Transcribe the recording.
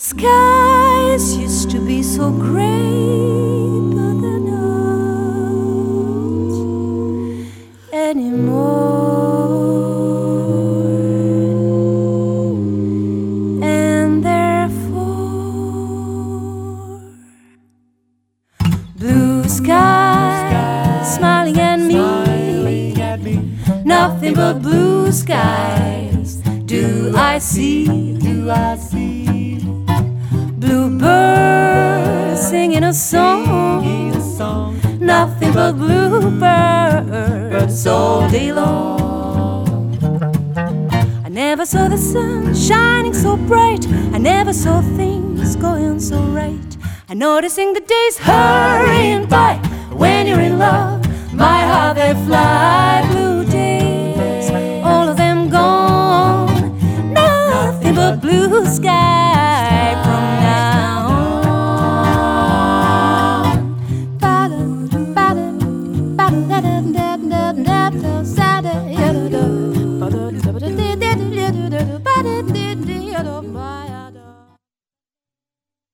Skies used to be so great, but they're not anymore. And therefore, blue skies smiling at me, nothing but blue skies do I see. Bluebirds singing a song, nothing but bluebirds all day long. I never saw the sun shining so bright, I never saw things going so right. I noticing the days hurrying by. When you're in love, my heart they fly. Blue days, all of them gone, nothing but blue skies.